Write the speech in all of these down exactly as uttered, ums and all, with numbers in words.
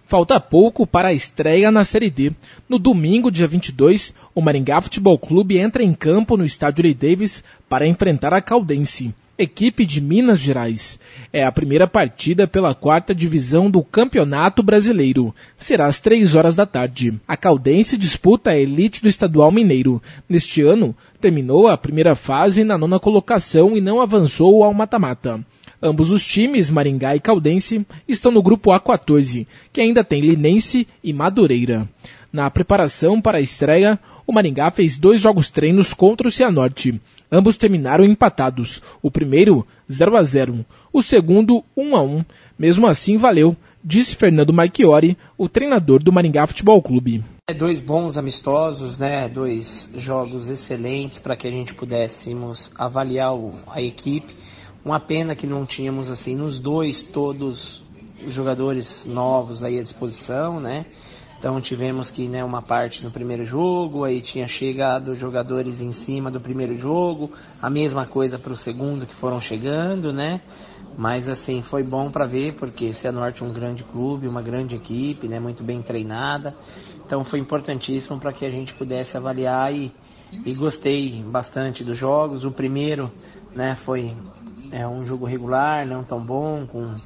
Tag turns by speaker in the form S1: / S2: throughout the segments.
S1: Falta pouco para a estreia na Série D. No domingo, dia vinte e dois, o Maringá Futebol Clube entra em campo no estádio Lee Davis para enfrentar a Caldense, equipe de Minas Gerais. É a primeira partida pela quarta divisão do Campeonato Brasileiro. Será às três horas da tarde. A Caldense disputa a elite do estadual mineiro. Neste ano, terminou a primeira fase na nona colocação e não avançou ao mata-mata. Ambos os times, Maringá e Caldense, estão no grupo A quatorze, que ainda tem Linense e Madureira. Na preparação para a estreia, o Maringá fez dois jogos treinos contra o Cianorte. Ambos terminaram empatados. O primeiro, zero a zero. O segundo, um a um. Mesmo assim, valeu, disse Fernando Marchiori, o treinador do Maringá Futebol Clube.
S2: Dois bons amistosos, né? Dois jogos excelentes para que a gente pudéssemos avaliar a equipe. Uma pena que não tínhamos, assim, nos dois, todos os jogadores novos aí à disposição, né? Então tivemos que, né, uma parte no primeiro jogo, aí tinha chegado jogadores em cima do primeiro jogo, a mesma coisa para o segundo que foram chegando, né? Mas, assim, foi bom para ver, porque Cianorte é um grande clube, uma grande equipe, né, muito bem treinada. Então foi importantíssimo para que a gente pudesse avaliar e, e gostei bastante dos jogos. O primeiro, né, foi... É um jogo regular, não tão bom, com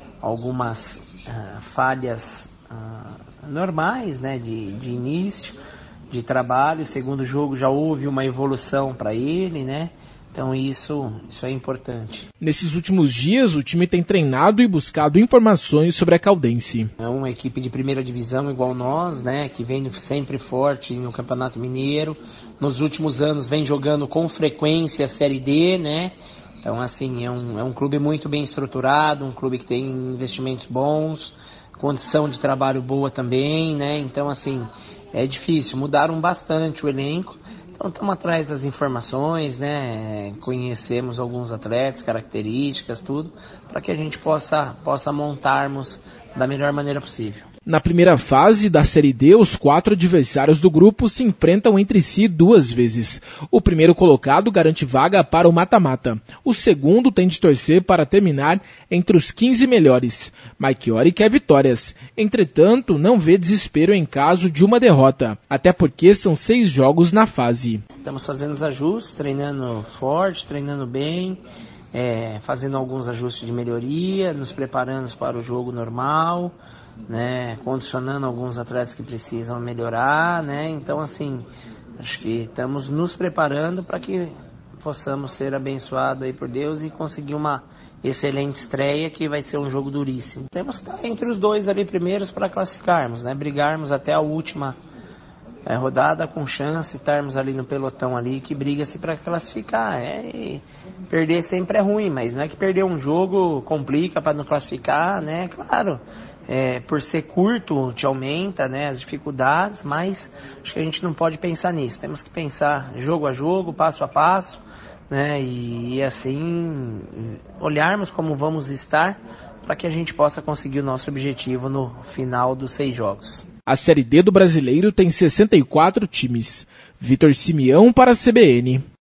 S2: algumas uh, falhas uh, normais, né, de, de início, de trabalho. O segundo jogo já houve uma evolução para ele, né? Então isso, isso é importante.
S1: Nesses últimos dias, o time tem treinado e buscado informações sobre a Caldense.
S2: É uma equipe de primeira divisão igual nós, né, que vem sempre forte no Campeonato Mineiro. Nos últimos anos vem jogando com frequência a Série D, né? Então, assim, é um, é um clube muito bem estruturado, um clube que tem investimentos bons, condição de trabalho boa também, né? Então, assim, é difícil. Mudaram bastante o elenco. Então, estamos atrás das informações, né? Conhecemos alguns atletas, características, tudo, para que a gente possa, possa montarmos da melhor maneira possível.
S1: Na primeira fase da Série D, os quatro adversários do grupo se enfrentam entre si duas vezes. O primeiro colocado garante vaga para o mata-mata. O segundo tem de torcer para terminar entre os quinze melhores. Marchiori quer vitórias. Entretanto, não vê desespero em caso de uma derrota, até porque são seis jogos na fase.
S2: Estamos fazendo os ajustes, treinando forte, treinando bem, é, fazendo alguns ajustes de melhoria, nos preparando para o jogo normal, né, condicionando alguns atletas que precisam melhorar, né? Então, assim, acho que estamos nos preparando para que possamos ser abençoados aí por Deus e conseguir uma excelente estreia, que vai ser um jogo duríssimo. Temos que estar entre os dois ali primeiros para classificarmos, né? Brigarmos até a última é, rodada com chance, estarmos ali no pelotão ali que briga-se para classificar. É, e perder sempre é ruim, mas não é que perder um jogo complica para não classificar, né? Claro. É, por ser curto, te aumenta, né, as dificuldades, mas acho que a gente não pode pensar nisso. Temos que pensar jogo a jogo, passo a passo, né, e, e assim olharmos como vamos estar para que a gente possa conseguir o nosso objetivo no final dos seis jogos.
S1: A Série D do Brasileiro tem sessenta e quatro times. Vitor Simeão para a C B N.